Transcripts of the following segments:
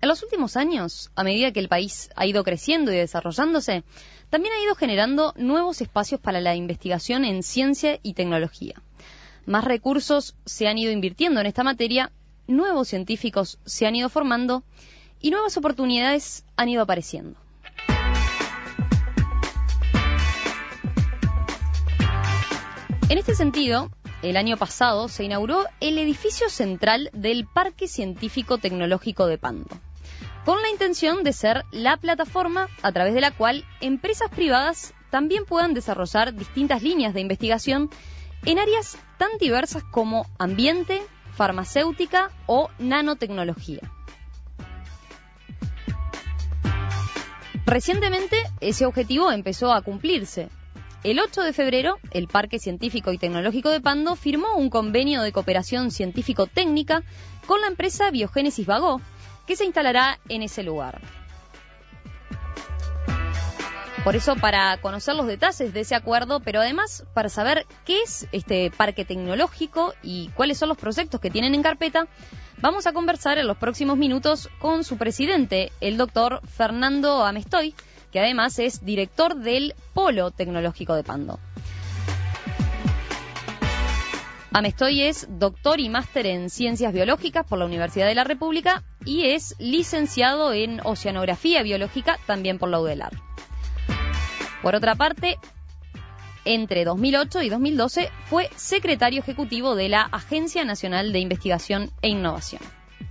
los últimos años, a medida que el país ha ido creciendo y desarrollándose, también ha ido generando nuevos espacios para la investigación en ciencia y tecnología. Más recursos se han ido invirtiendo en esta materia, nuevos científicos se han ido formando y nuevas oportunidades han ido apareciendo. En este sentido, el año pasado se inauguró el edificio central del Parque Científico Tecnológico de Pando, con la intención de ser la plataforma a través de la cual empresas privadas también puedan desarrollar distintas líneas de investigación en áreas tan diversas como ambiente, farmacéutica o nanotecnología. Recientemente, ese objetivo empezó a cumplirse. El 8 de febrero, el Parque Científico y Tecnológico de Pando firmó un convenio de cooperación científico-técnica con la empresa Biogénesis Bagó, que se instalará en ese lugar. Por eso, para conocer los detalles de ese acuerdo, pero además para saber qué es este parque tecnológico y cuáles son los proyectos que tienen en carpeta, vamos a conversar en los próximos minutos con su presidente, el doctor Fernando Amestoy, que además es director del Polo Tecnológico de Pando. Amestoy es doctor y máster en Ciencias Biológicas por la Universidad de la República y es licenciado en Oceanografía Biológica también por la UDELAR. Por otra parte, entre 2008 y 2012 fue secretario ejecutivo de la Agencia Nacional de Investigación e Innovación.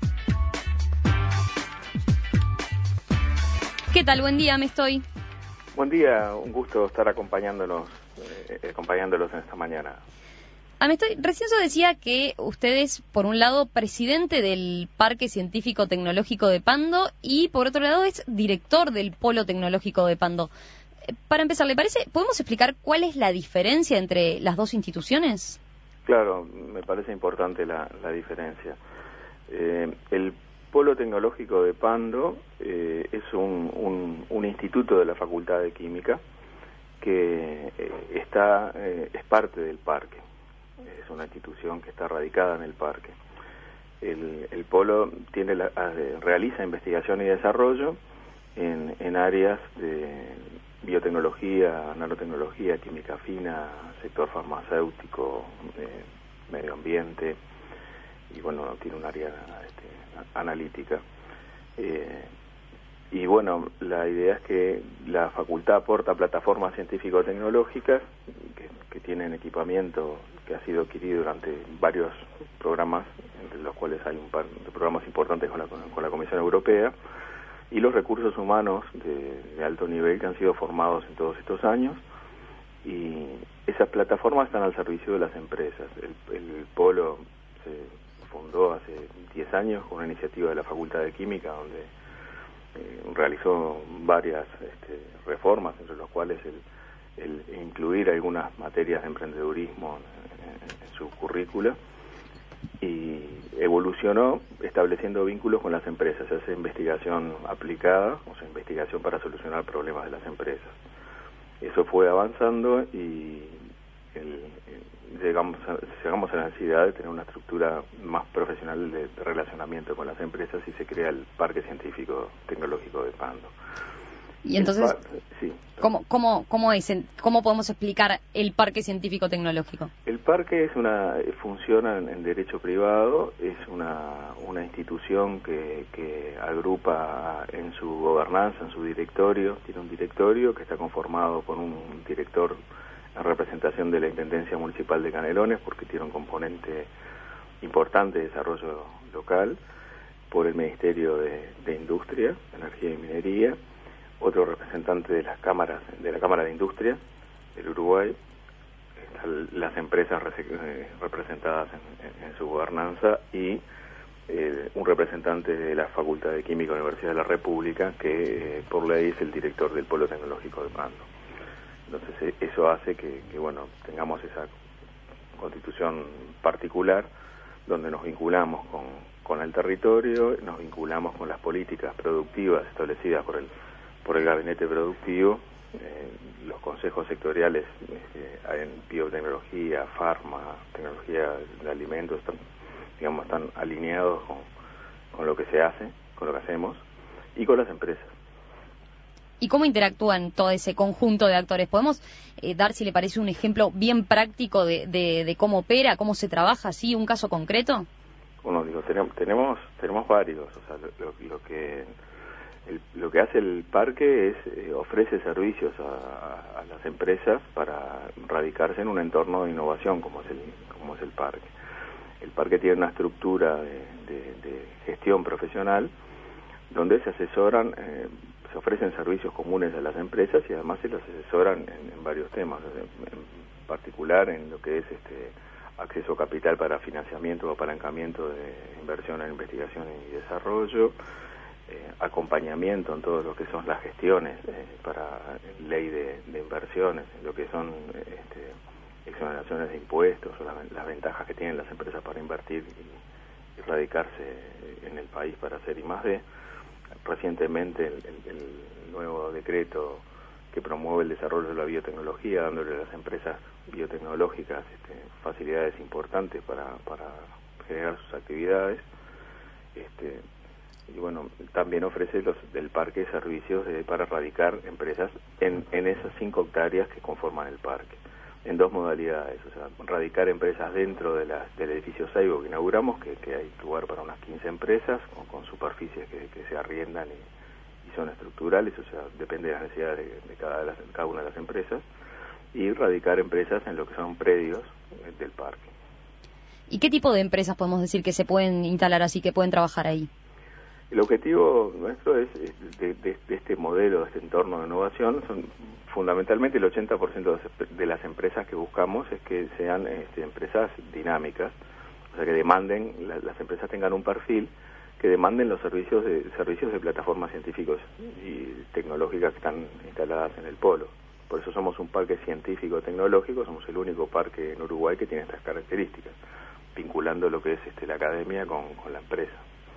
¿Qué tal? Buen día, Amestoy. Buen día, un gusto estar acompañándolos en esta mañana. Amestoy, recién yo decía que usted es, por un lado, presidente del Parque Científico Tecnológico de Pando y, por otro lado, es director del Polo Tecnológico de Pando. Para empezar, ¿le parece? ¿Podemos explicar cuál es la diferencia entre las dos instituciones? Claro, me parece importante la diferencia. El Polo Tecnológico de Pando es un instituto de la Facultad de Química que es parte del parque. Es una institución que está radicada en el parque. El Polo realiza investigación y desarrollo en áreas de biotecnología, nanotecnología, química fina, sector farmacéutico, medio ambiente, y bueno, tiene un área analítica. Y bueno, la idea es que la facultad aporta plataformas científico-tecnológicas que tienen equipamiento que ha sido adquirido durante varios programas, entre los cuales hay un par de programas importantes con la Comisión Europea, y los recursos humanos de alto nivel que han sido formados en todos estos años, y esas plataformas están al servicio de las empresas. El Polo se fundó hace 10 años con una iniciativa de la Facultad de Química, donde realizó varias reformas, entre las cuales el incluir algunas materias de emprendedurismo en su currícula, y evolucionó estableciendo vínculos con las empresas, se hace investigación aplicada, o sea, investigación para solucionar problemas de las empresas. Eso fue avanzando y llegamos a la necesidad de tener una estructura más profesional de relacionamiento con las empresas y se crea el Parque Científico Tecnológico de Pando. Y entonces, sí. ¿Cómo podemos explicar el Parque Científico Tecnológico? El parque funciona en derecho privado, es una institución que agrupa en su gobernanza, en su directorio, tiene un directorio que está conformado por un director en representación de la Intendencia Municipal de Canelones, porque tiene un componente importante de desarrollo local, por el Ministerio de Industria, Energía y Minería, otro representante de la Cámara de Industria del Uruguay, están las empresas representadas en su gobernanza, y un representante de la Facultad de Química de la Universidad de la República, que por ley es el director del Polo Tecnológico de Pando. Entonces eso hace que bueno, tengamos esa constitución particular donde nos vinculamos con el territorio, nos vinculamos con las políticas productivas establecidas por el gabinete productivo, los consejos sectoriales en biotecnología, farma, tecnología de alimentos, están alineados con lo que se hace, con lo que hacemos, y con las empresas. ¿Y cómo interactúan todo ese conjunto de actores? ¿Podemos dar, si le parece, un ejemplo bien práctico de cómo opera, cómo se trabaja, así, un caso concreto? Bueno, digo, tenemos varios. O sea, lo que hace el parque es ofrece servicios a las empresas para radicarse en un entorno de innovación como es el parque. El parque tiene una estructura de gestión profesional donde se asesoran, se ofrecen servicios comunes a las empresas y además se las asesoran en varios temas, en particular en lo que es acceso a capital para financiamiento o apalancamiento de inversión en investigación y desarrollo, acompañamiento en todo lo que son las gestiones para ley de inversiones, lo que son exoneraciones de impuestos o las ventajas que tienen las empresas para invertir y radicarse en el país para hacer I+D. Recientemente el nuevo decreto que promueve el desarrollo de la biotecnología, dándole a las empresas biotecnológicas facilidades importantes para generar sus actividades. Y bueno, también ofrece del parque servicios para radicar empresas en esas 5 hectáreas que conforman el parque, en 2 modalidades, o sea, radicar empresas dentro del edificio Seibo que inauguramos, que hay lugar para unas 15 empresas, con superficies que se arriendan y son estructurales, o sea, depende de las necesidades de cada una de las empresas, y radicar empresas en lo que son predios del parque. ¿Y qué tipo de empresas podemos decir que se pueden instalar así, que pueden trabajar ahí? El objetivo nuestro es de este modelo, de este entorno de innovación, son fundamentalmente el 80% de las empresas que buscamos es que sean empresas dinámicas, o sea, que demanden, las empresas tengan un perfil que demanden los servicios de plataformas científicos y tecnológicas que están instaladas en el polo. Por eso somos un parque científico-tecnológico, somos el único parque en Uruguay que tiene estas características, vinculando lo que es la academia con la empresa.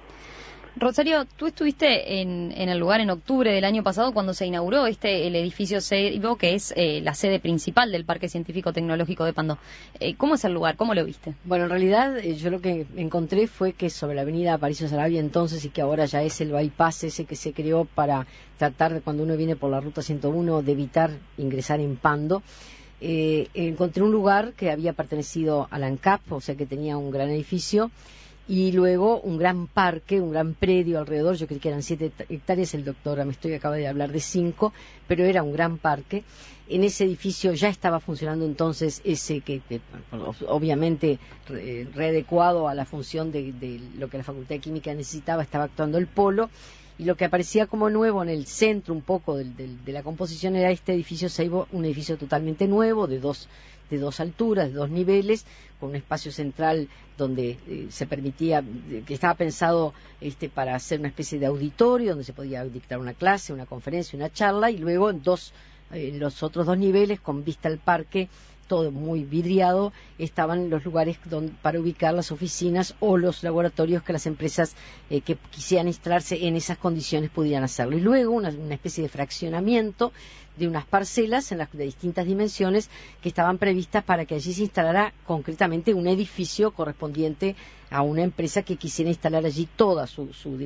Rosario, tú estuviste en el lugar en octubre del año pasado cuando se inauguró el edificio Seibo, que es la sede principal del Parque Científico Tecnológico de Pando. ¿Cómo es el lugar? ¿Cómo lo viste? Bueno, en realidad yo lo que encontré fue que sobre la avenida Aparicio Saravia entonces, y que ahora ya es el bypass ese que se creó para tratar de, cuando uno viene por la ruta 101, de evitar ingresar en Pando, encontré un lugar que había pertenecido a la ANCAP, o sea que tenía un gran edificio, y luego un gran parque, un gran predio alrededor. Yo creí que eran 7 hectáreas, el doctor Amestoy acaba de hablar de 5, pero era un gran parque. En ese edificio ya estaba funcionando entonces ese que obviamente readecuado a la función de lo que la Facultad de Química necesitaba, estaba actuando el polo, y lo que aparecía como nuevo en el centro un poco de la composición era este edificio Seibo, un edificio totalmente nuevo, de dos alturas, de 2 niveles, con un espacio central donde se permitía, que estaba pensado para hacer una especie de auditorio donde se podía dictar una clase, una conferencia, una charla, y luego en los otros 2 niveles, con vista al parque, todo muy vidriado, estaban los lugares para ubicar las oficinas o los laboratorios que las empresas que quisieran instalarse en esas condiciones pudieran hacerlo. Y luego una especie de fraccionamiento de unas parcelas de distintas dimensiones que estaban previstas para que allí se instalara concretamente un edificio correspondiente a una empresa que quisiera instalar allí toda su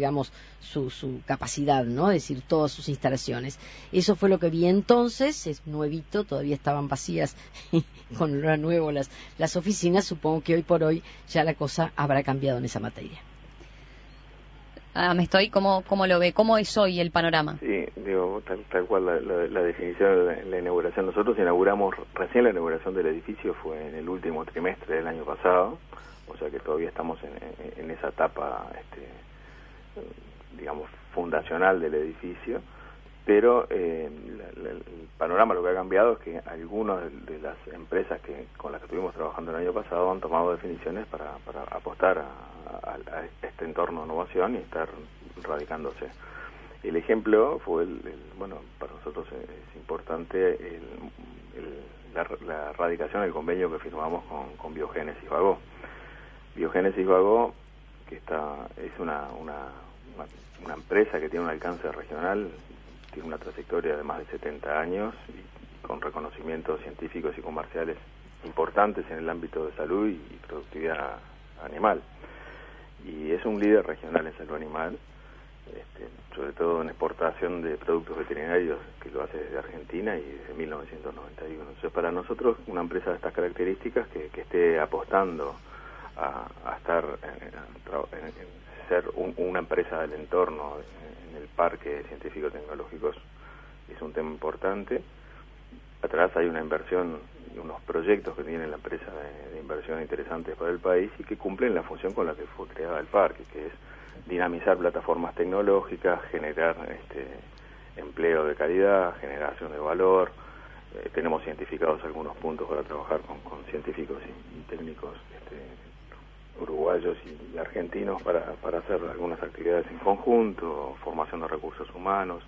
capacidad, ¿no? Es decir, todas sus instalaciones. Eso fue lo que vi entonces, es nuevito, todavía estaban vacías con lo nuevo las oficinas. Supongo que hoy por hoy ya la cosa habrá cambiado en esa materia. ¿Cómo lo ve? ¿Cómo es hoy el panorama? Sí, digo, tal cual la definición de la inauguración. Nosotros inauguramos, recién la inauguración del edificio fue en el último trimestre del año pasado, o sea que todavía estamos en esa etapa, digamos, fundacional del edificio, pero el panorama, lo que ha cambiado es que algunas de las empresas con las que estuvimos trabajando el año pasado han tomado definiciones para apostar a este entorno de innovación y estar radicándose. El ejemplo fue bueno, para nosotros es importante la radicación del convenio que firmamos con Biogénesis Vagó. Biogénesis Vagó, que es una empresa que tiene un alcance regional, tiene una trayectoria de más de 70 años y con reconocimientos científicos y comerciales importantes en el ámbito de salud y productividad animal. Y es un líder regional en salud animal sobre todo en exportación de productos veterinarios, que lo hace desde Argentina y desde 1991. Entonces, para nosotros, una empresa de estas características que esté apostando a estar en ser una empresa del entorno en el parque científico-tecnológico es un tema importante. Atrás hay una inversión y unos proyectos que tiene la empresa de inversión interesantes para el país y que cumplen la función con la que fue creada el parque, que es dinamizar plataformas tecnológicas, generar empleo de calidad, generación de valor. Tenemos identificados algunos puntos para trabajar con científicos y técnicos uruguayos y argentinos para hacer algunas actividades en conjunto, formación de recursos humanos.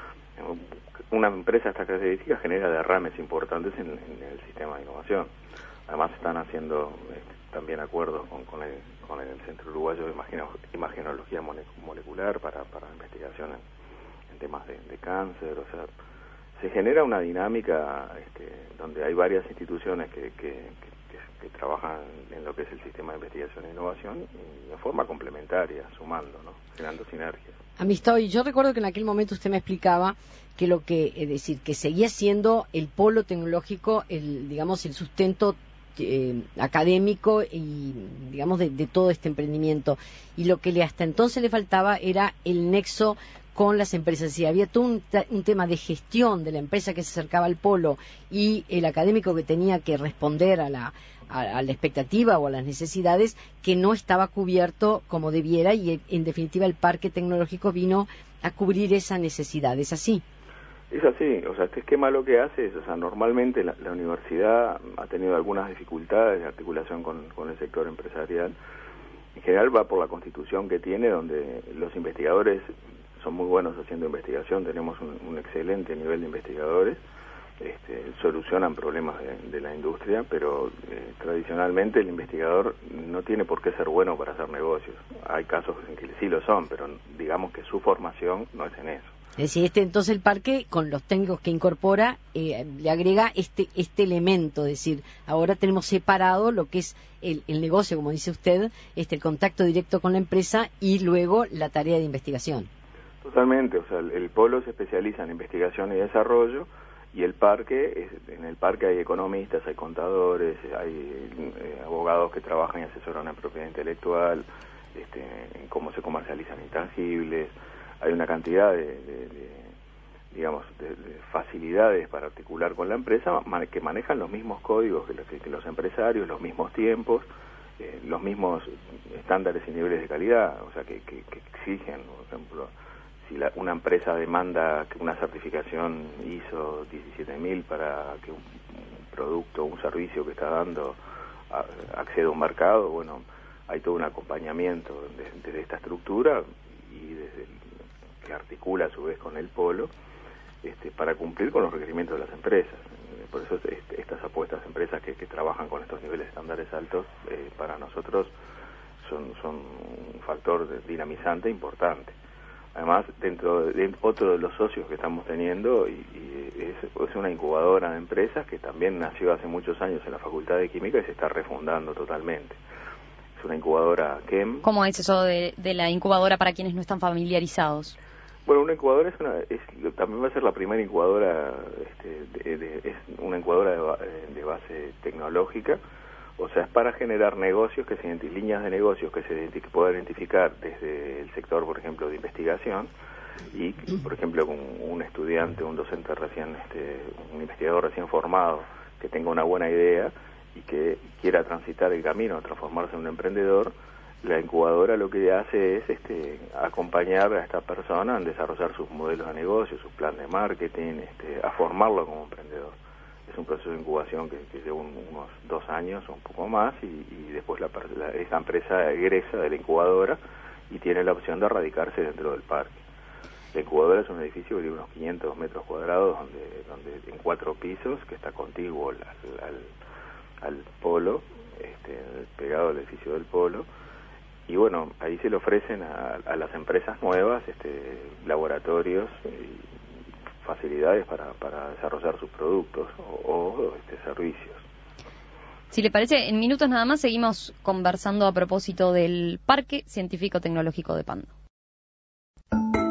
Una empresa de estas características genera derrames importantes en el sistema de innovación. Además están haciendo también acuerdos con el Centro Uruguayo de Imagenología Molecular para investigación en temas de cáncer. O sea, se genera una dinámica donde hay varias instituciones que trabajan en lo que es el sistema de investigación e innovación y de forma complementaria, sumando, ¿no? Generando sinergias. Amistad, y yo recuerdo que en aquel momento usted me explicaba que es decir, que seguía siendo el polo tecnológico, el sustento académico y, digamos, de todo este emprendimiento. Y lo que hasta entonces le faltaba era el nexo con las empresas. Y había todo un tema de gestión de la empresa que se acercaba al polo y el académico que tenía que responder a la expectativa o a las necesidades, que no estaba cubierto como debiera, y en definitiva el parque tecnológico vino a cubrir esa necesidad. ¿Es así? Es así. O sea, este esquema lo que hace es, o sea, normalmente la universidad ha tenido algunas dificultades de articulación con el sector empresarial. En general va por la constitución que tiene, donde los investigadores son muy buenos haciendo investigación, tenemos un excelente nivel de investigadores, solucionan problemas de la industria, pero tradicionalmente el investigador no tiene por qué ser bueno para hacer negocios. Hay casos en que sí lo son, pero digamos que su formación no es en eso. Es decir, entonces el parque, con los técnicos que incorpora, le agrega este elemento, es decir, ahora tenemos separado lo que es el negocio, como dice usted, el contacto directo con la empresa y luego la tarea de investigación. Totalmente, o sea, el polo se especializa en investigación y desarrollo, y el parque, en el parque hay economistas, hay contadores, hay abogados que trabajan y asesoran en propiedad intelectual, en cómo se comercializan intangibles. Hay una cantidad de facilidades para articular con la empresa que manejan los mismos códigos que los empresarios, los mismos tiempos, los mismos estándares y niveles de calidad, o sea, que exigen, por ejemplo, si una empresa demanda una certificación ISO 17000 para que un producto o un servicio que está dando acceda a un mercado, bueno, hay todo un acompañamiento desde esta estructura y que articula a su vez con el polo para cumplir con los requerimientos de las empresas. Por eso estas apuestas a empresas que trabajan con estos niveles estándares altos para nosotros son un factor dinamizante importante. Además, dentro de otro de los socios que estamos teniendo es una incubadora de empresas que también nació hace muchos años en la Facultad de Química y se está refundando totalmente. Es una incubadora KEM. ¿Cómo es eso de la incubadora para quienes no están familiarizados? Bueno, una incubadora también va a ser la primera incubadora, es una incubadora de base tecnológica. O sea, es para generar negocios, líneas de negocios que se puedan identificar desde el sector, por ejemplo, de investigación, y, por ejemplo, con un estudiante, un docente un investigador recién formado, que tenga una buena idea y que quiera transitar el camino, transformarse en un emprendedor, la incubadora lo que hace es acompañar a esta persona en desarrollar sus modelos de negocio, su plan de marketing, a formarlo como emprendedor. Es un proceso de incubación que lleva unos 2 años o un poco más, y después esa empresa egresa de la incubadora y tiene la opción de radicarse dentro del parque. La incubadora es un edificio de unos 500 metros cuadrados donde en 4 pisos, que está contiguo al polo, pegado al edificio del polo, y bueno, ahí se le ofrecen a las empresas nuevas laboratorios y facilidades para desarrollar sus productos o servicios. Si le parece, en minutos nada más seguimos conversando a propósito del Parque Científico Tecnológico de Pando.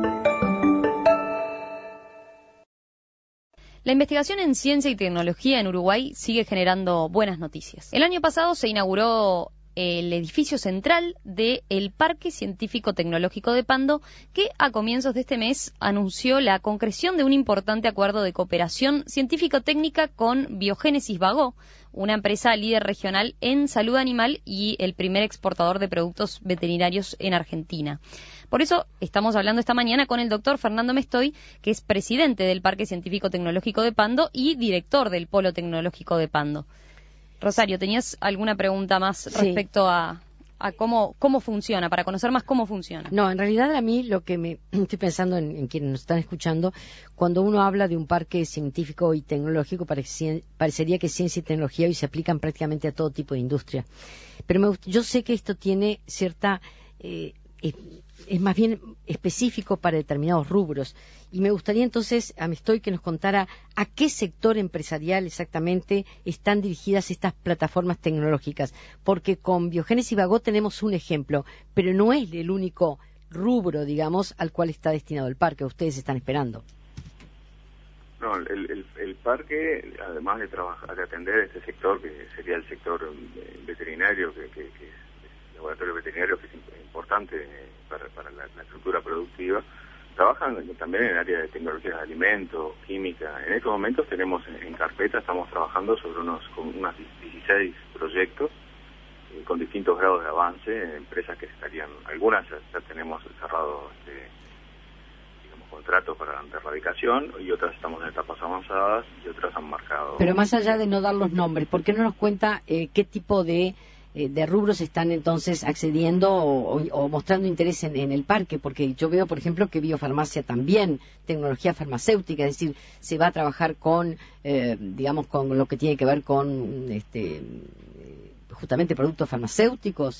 La investigación en ciencia y tecnología en Uruguay sigue generando buenas noticias. El año pasado se inauguró el edificio central del Parque Científico Tecnológico de Pando, que a comienzos de este mes anunció la concreción de un importante acuerdo de cooperación científico-técnica con Biogénesis Bagó, una empresa líder regional en salud animal y el primer exportador de productos veterinarios en Argentina. Por eso estamos hablando esta mañana con el doctor Fernando Mestoy, que es presidente del Parque Científico Tecnológico de Pando y director del Polo Tecnológico de Pando. Rosario, ¿tenías alguna pregunta más respecto a cómo funciona, para conocer más cómo funciona? No, en realidad a mí lo que me estoy pensando en quienes nos están escuchando, cuando uno habla de un parque científico y tecnológico, parecería que ciencia y tecnología hoy se aplican prácticamente a todo tipo de industria. Pero yo sé que esto tiene cierta... es más bien específico para determinados rubros. Y me gustaría entonces, a Mestoy, que nos contara a qué sector empresarial exactamente están dirigidas estas plataformas tecnológicas. Porque con Biogénesis Bagó tenemos un ejemplo, pero no es el único rubro, digamos, al cual está destinado el parque. Ustedes están esperando. No, el parque, además de atender este sector, que sería el sector veterinario, que es el laboratorio veterinario, que es importante para la estructura productiva, trabajan también en el área de tecnologías de alimentos, química. En estos momentos tenemos en carpeta, estamos trabajando sobre unos 16 proyectos con distintos grados de avance, empresas que estarían, algunas ya tenemos cerrado contratos para de erradicación, y otras estamos en etapas avanzadas y otras han marcado. Pero más allá de no dar los nombres, ¿por qué no nos cuenta qué tipo de rubros están entonces accediendo o mostrando interés en el parque? Porque yo veo, por ejemplo, que biofarmacia también, tecnología farmacéutica, es decir, se va a trabajar con, digamos, con lo que tiene que ver con justamente productos farmacéuticos.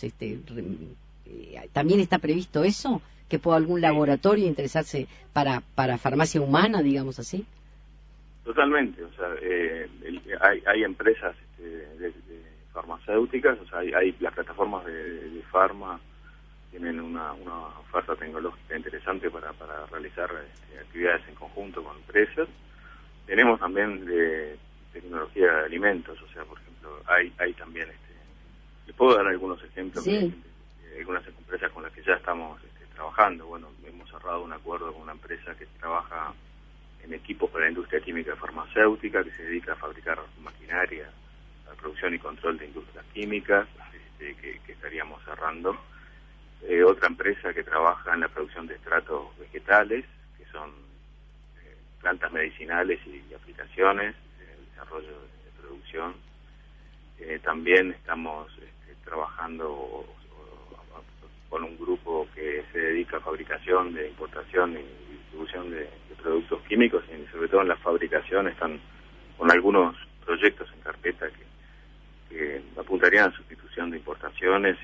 ¿También está previsto eso? ¿Que pueda algún laboratorio interesarse para farmacia humana, digamos así? Totalmente, o sea, hay empresas de farmacéuticas, o sea, hay las plataformas de farma tienen una oferta tecnológica interesante para realizar actividades en conjunto con empresas. Tenemos también de tecnología de alimentos, o sea, por ejemplo, hay también, les puedo dar algunos ejemplos, sí, de algunas empresas con las que ya estamos trabajando. Bueno, hemos cerrado un acuerdo con una empresa que trabaja en equipos para la industria química y farmacéutica, que se dedica a fabricar maquinaria, a producción y control de industrias químicas, que estaríamos cerrando. Otra empresa que trabaja en la producción de extractos vegetales, que son plantas medicinales y aplicaciones, el desarrollo de producción. También estamos trabajando con un grupo que se dedica a fabricación, de importación y distribución de productos químicos, y sobre todo en la fabricación están con algunos proyectos en carpeta que apuntarían a sustitución de importaciones,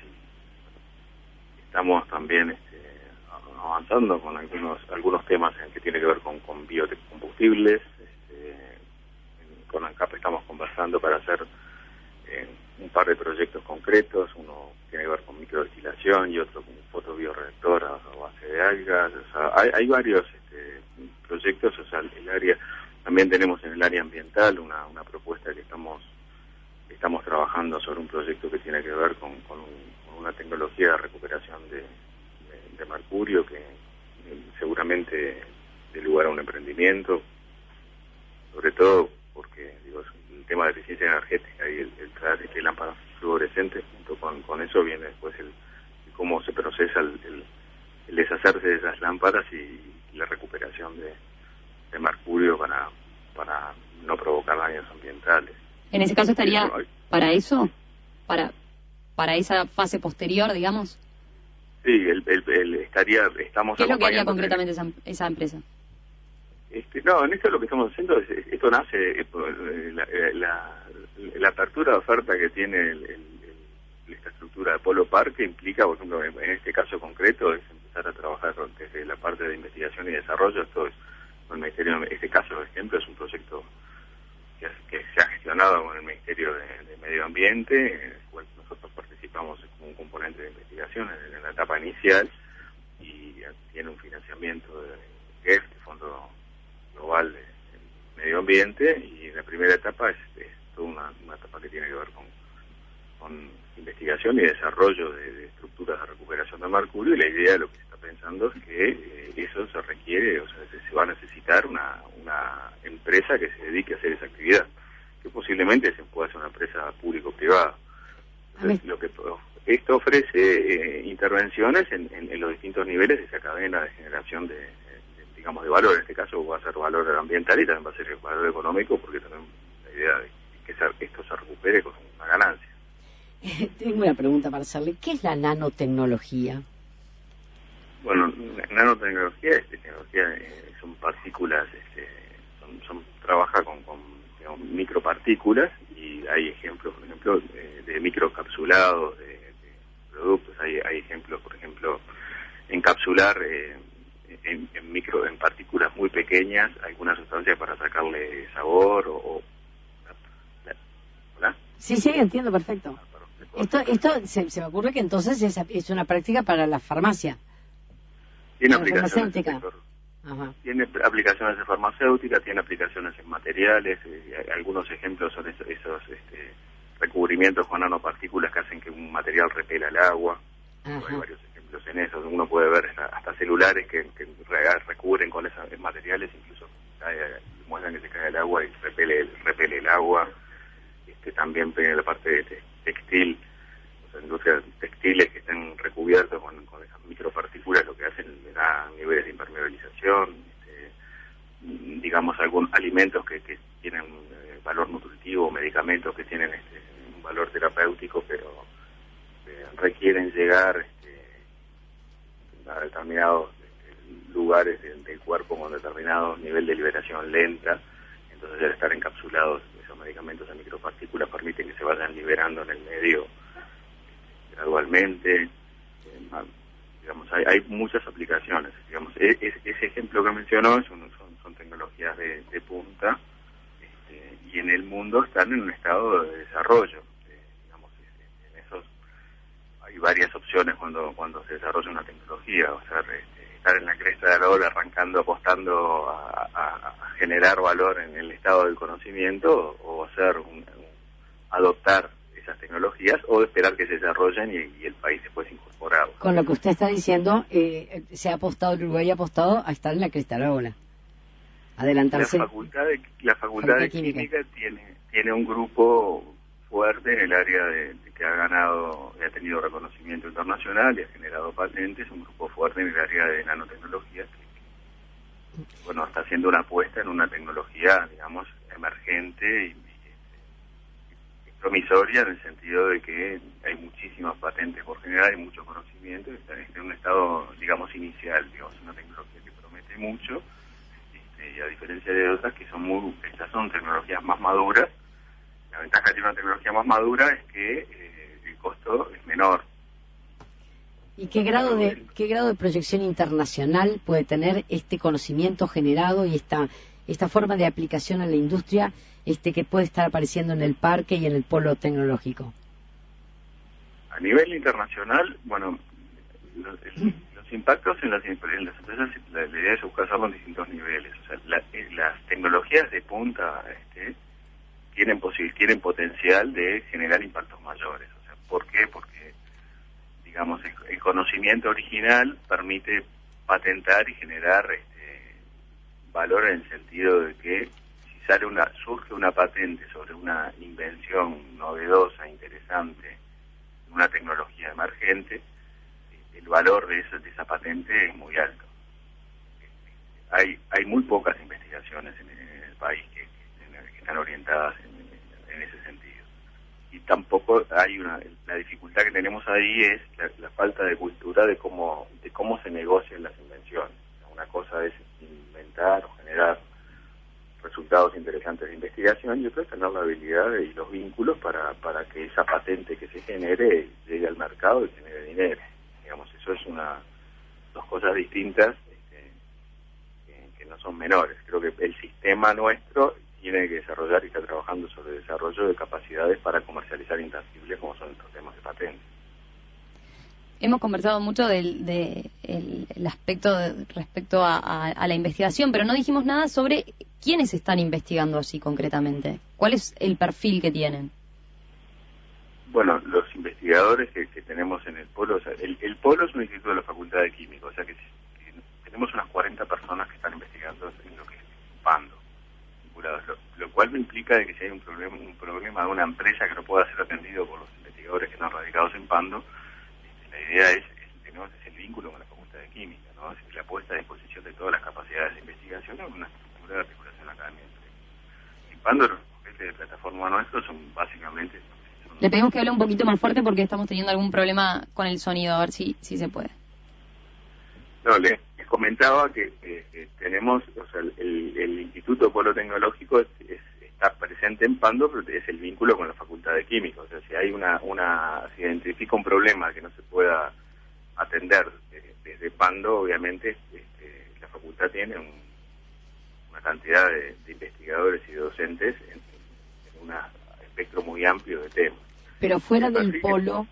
y estamos también avanzando con algunos temas en que tiene que ver con biocombustibles. Con ANCAP estamos conversando para hacer un par de proyectos concretos, uno tiene que ver con microdestilación y otro con fotobioreactor a base de algas. O sea, hay varios proyectos, o sea, el área, también tenemos en el área ambiental una propuesta que estamos trabajando sobre un proyecto que tiene que ver con una tecnología de recuperación de mercurio que seguramente dé lugar a un emprendimiento, sobre todo porque el tema de eficiencia energética y el traer lámparas fluorescentes, junto con eso viene después el cómo se procesa el deshacerse de esas lámparas y la recuperación de mercurio para no provocar daños ambientales. En ese caso estaría para eso, para esa fase posterior, digamos. Sí, estamos. ¿Qué es lo que haría concretamente esa empresa? No, en esto lo que estamos haciendo esto nace la apertura de oferta que tiene esta estructura de Polo Parque implica, por ejemplo, en este caso concreto, es empezar a trabajar desde la parte de investigación y desarrollo. Esto es con el Ministerio, este caso, por ejemplo, es un proyecto que se ha gestionado con el Ministerio de Medio Ambiente, en el cual nosotros participamos como un componente de investigación en la etapa inicial, y tiene un financiamiento de GEF, Fondo Global de Medio ambiente, y la primera etapa es toda una etapa que tiene que ver con investigación y desarrollo de estructuras de recuperación de mercurio, y la idea de lo que se está pensando es que eso se requiere, o sea, se va a necesitar una empresa que se dedique a hacer esa actividad, que posiblemente se pueda hacer una empresa público-privada. Entonces, esto ofrece intervenciones en los distintos niveles de esa cadena de generación de valor. En este caso va a ser valor ambiental y también va a ser valor económico, porque también la idea de que esto se recupere con una ganancia. Tengo una pregunta para hacerle. ¿Qué es la nanotecnología? Bueno, nanotecnología, son partículas, trabaja con digamos, micropartículas, y hay ejemplos, por ejemplo, de microcapsulados de productos. Hay ejemplos, por ejemplo, encapsular en partículas muy pequeñas alguna sustancia para sacarle sabor ¿Hola? Sí, entiendo perfecto. Esto se me ocurre que entonces es una práctica para la farmacia. Tiene aplicaciones tiene aplicaciones en farmacéutica, tiene aplicaciones en materiales. Algunos ejemplos son esos recubrimientos con nanopartículas que hacen que un material repela el agua. Hay varios ejemplos en eso. Uno puede ver hasta celulares que recubren con esos materiales, incluso muestran que se cae el agua y repele el agua. También en la parte de textil, o sea, industrias textiles que están recubiertos con esas micropartículas, lo que hacen le da niveles de impermeabilización. Digamos, algunos alimentos que tienen valor nutritivo, medicamentos que tienen un valor terapéutico, pero requieren llegar a determinados lugares del cuerpo con determinado nivel de liberación lenta. Entonces, al estar encapsulados, esos medicamentos en micropartículas permiten que se vayan liberando en el medio gradualmente. Digamos, hay muchas aplicaciones. Digamos, ese ejemplo que mencionó son tecnologías de punta, y en el mundo están en un estado de desarrollo. Digamos, en esos hay varias opciones cuando se desarrolla una tecnología, o sea, estar en la cresta de la ola, apostando a generar valor en el estado del conocimiento, o adoptar esas tecnologías, o esperar que se desarrollen y el país después incorporarlo. Con lo que usted está diciendo, el Uruguay ha apostado a estar en la cresta de la ola, adelantarse. La facultad de Química tiene un grupo fuerte en el área que ha tenido reconocimiento internacional y ha generado patentes, un grupo fuerte en el área de nanotecnología que está haciendo una apuesta en una tecnología, digamos, emergente y promisoria, en el sentido de que hay muchísimas patentes por generar y mucho conocimiento, está en un estado, digamos, inicial, digamos, una tecnología que promete mucho, y a diferencia de otras que estas son tecnologías más maduras. La ventaja de una tecnología más madura es que el costo es menor. ¿Y qué grado de proyección internacional puede tener este conocimiento generado y esta forma de aplicación a la industria que puede estar apareciendo en el parque y en el polo tecnológico? A nivel internacional, los impactos en las empresas, la idea es buscarlo en distintos niveles. O sea, las tecnologías de punta tienen potencial de generar impactos mayores. O sea, ¿por qué? Porque, digamos, el conocimiento original permite patentar y generar valor, en el sentido de que si surge una patente sobre una invención novedosa, interesante, una tecnología emergente, el valor de esa patente es muy alto. Hay muy pocas investigaciones en el país que están orientadas en ese sentido. Y tampoco la dificultad que tenemos ahí es la falta de cultura de cómo se negocian las invenciones. Una cosa es inventar o generar resultados interesantes de investigación, y otra es tener la habilidad y los vínculos para que esa patente que se genere llegue al mercado y genere dinero. Digamos, eso es dos cosas distintas que no son menores. Creo que el sistema nuestro tiene que desarrollar y está trabajando sobre el desarrollo de capacidades para comercializar intangibles, como son estos temas de patentes. Hemos conversado mucho del aspecto respecto a la investigación, pero no dijimos nada sobre ¿quiénes están investigando allí concretamente? ¿Cuál es el perfil que tienen? Bueno, los investigadores que tenemos en el polo, o sea, el polo es un instituto de la Facultad de Química, o sea que tenemos unas 40 personas que están investigando en lo que es Pando, vinculados, lo cual no implica de que si hay un problema de una empresa que no pueda ser atendido por los investigadores que están radicados en Pando, la idea es tenemos el vínculo con la Facultad de Química, ¿no? Es la puesta a disposición de todas las capacidades de investigación en una estructura de articulación académica. En Pando, los proyectos de plataforma nuestros son básicamente... Le pedimos que hable un poquito más fuerte porque estamos teniendo algún problema con el sonido, a ver si se puede. No, les comentaba que tenemos, o sea, el Instituto Polo Tecnológico está presente en Pando, pero es el vínculo con la Facultad de Química. O sea, si hay si identifica un problema que no se pueda atender desde Pando, obviamente la facultad tiene una cantidad de investigadores y docentes en un espectro muy amplio de temas. Pero fuera del polo,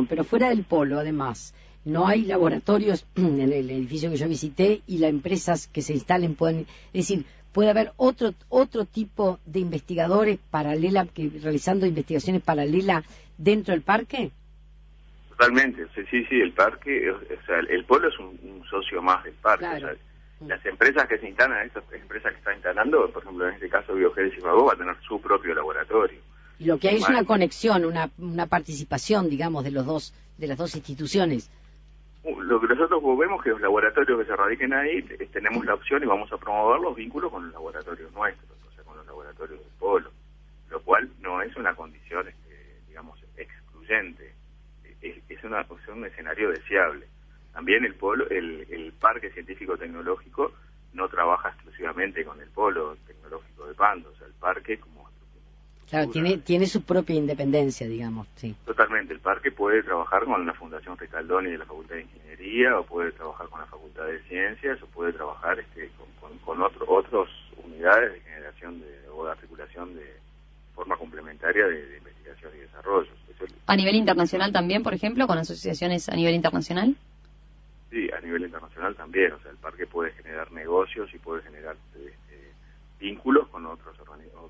además, no hay laboratorios en el edificio que yo visité y las empresas que se instalen pueden, es decir, puede haber otro tipo de investigadores realizando investigaciones paralelas dentro del parque. Totalmente, sí, el parque, o sea, el polo es un socio más del parque. Claro. O sea, las empresas que se instalan, estas empresas que están instalando, por ejemplo, en este caso Biogénesis Magó va a tener su propio laboratorio. Y lo que hay es una conexión, una participación, digamos, de las dos instituciones. Lo que nosotros vemos que los laboratorios que se radiquen ahí, tenemos la opción y vamos a promover los vínculos con los laboratorios nuestros, o sea, con los laboratorios del polo, lo cual no es una condición, digamos, excluyente, es un escenario deseable. También el polo, el Parque Científico Tecnológico no trabaja exclusivamente con el polo tecnológico de Pando, o sea, el parque Claro, tiene su propia independencia, digamos, sí. Totalmente, el parque puede trabajar con la Fundación Ricaldoni de la Facultad de Ingeniería, o puede trabajar con la Facultad de Ciencias, o puede trabajar con otras unidades de generación o de articulación de forma complementaria de investigación y desarrollo. ¿A nivel internacional también, por ejemplo, con asociaciones a nivel internacional? Sí, a nivel internacional también, o sea, el parque puede generar negocios y puede generar vínculos con otros organismos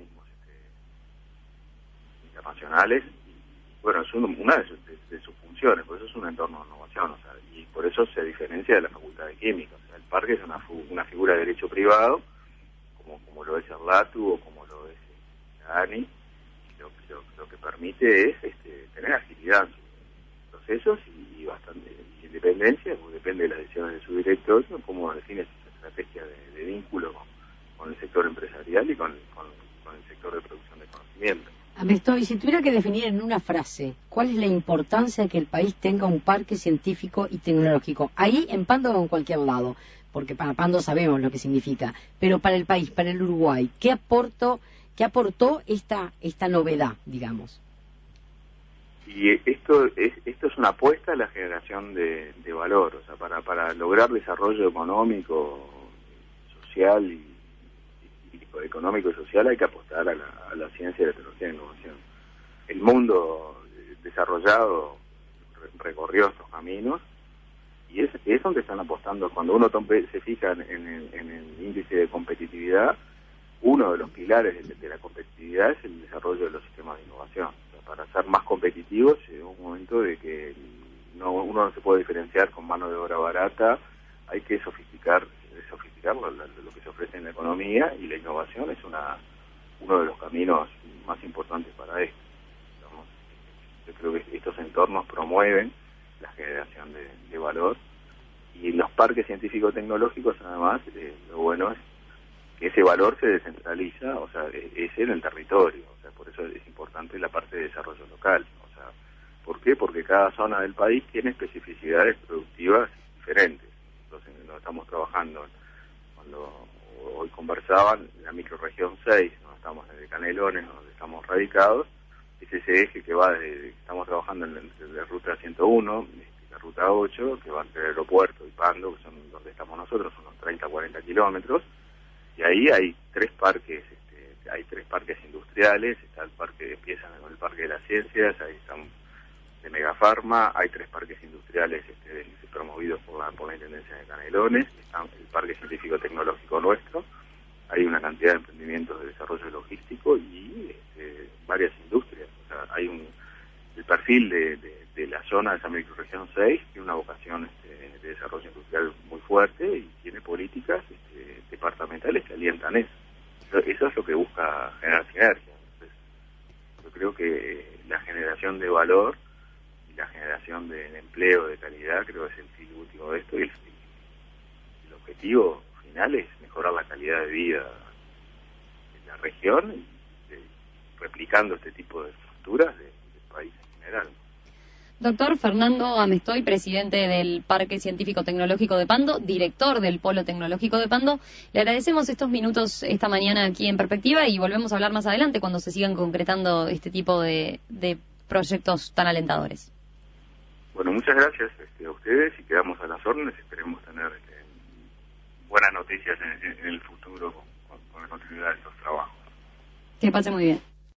internacionales. Bueno, es una de sus funciones, por eso es un entorno de innovación, o sea, y por eso se diferencia de la Facultad de Química. O sea, el parque es una figura de derecho privado, como lo es el LATU o como lo es la ANI, y lo que permite es tener agilidad en sus procesos y bastante independencia, porque depende de las decisiones de su director, cómo define su estrategia de vínculo con el sector empresarial y con el sector de producción de conocimiento. Y si tuviera que definir en una frase, ¿cuál es la importancia de que el país tenga un parque científico y tecnológico? Ahí en Pando o en cualquier lado, porque para Pando sabemos lo que significa, pero para el país, para el Uruguay, ¿qué aportó esta novedad, digamos? Y esto es una apuesta a la generación de valor, o sea, para lograr desarrollo económico, social y económico y social hay que apostar a la ciencia, la tecnología y la innovación. El mundo desarrollado recorrió estos caminos y es donde están apostando. Cuando uno se fija en el índice de competitividad, uno de los pilares de la competitividad es el desarrollo de los sistemas de innovación. O sea, para ser más competitivos llegó un momento de que uno no se puede diferenciar con mano de obra barata, hay que sofisticar lo que se ofrece en la economía, y la innovación es uno de los caminos más importantes para esto. Digamos, yo creo que estos entornos promueven la generación de valor, y los parques científico-tecnológicos, además, lo bueno es que ese valor se descentraliza, o sea, es en el territorio, o sea, por eso es importante la parte de desarrollo local. O sea, ¿por qué? Porque cada zona del país tiene especificidades productivas diferentes. Entonces, no estamos trabajando, cuando hoy conversaban, en la microrregión 6, donde estamos en el Canelones, donde estamos radicados, es ese eje que va estamos trabajando en la ruta 101, la ruta 8, que va entre el aeropuerto y Pando, que son donde estamos nosotros, unos 30-40 kilómetros, y ahí hay tres parques industriales. Está el parque, empiezan con el Parque de las Ciencias, ahí están de Megafarma, hay tres parques industriales promovidos por la Intendencia de Canelones, está el Parque Científico Tecnológico nuestro, hay una cantidad de emprendimientos de desarrollo logístico y varias industrias. O sea, hay el perfil de la zona de esa microrregión 6 tiene una vocación de desarrollo industrial muy fuerte y tiene políticas departamentales que alientan eso. Eso es lo que busca generar sinergia. Entonces, yo creo que la generación de valor y la generación de empleo de calidad creo que es el fin último de esto, y el objetivo final es mejorar la calidad de vida en la región y replicando este tipo de estructuras del país en general. Doctor Fernando Amestoy, presidente del Parque Científico Tecnológico de Pando, director del Polo Tecnológico de Pando, le agradecemos estos minutos esta mañana aquí en Perspectiva y volvemos a hablar más adelante cuando se sigan concretando este tipo de proyectos tan alentadores. Bueno, muchas gracias a ustedes y quedamos a las órdenes. Esperemos tener buenas noticias en el futuro con la continuidad de estos trabajos. Que pase muy bien.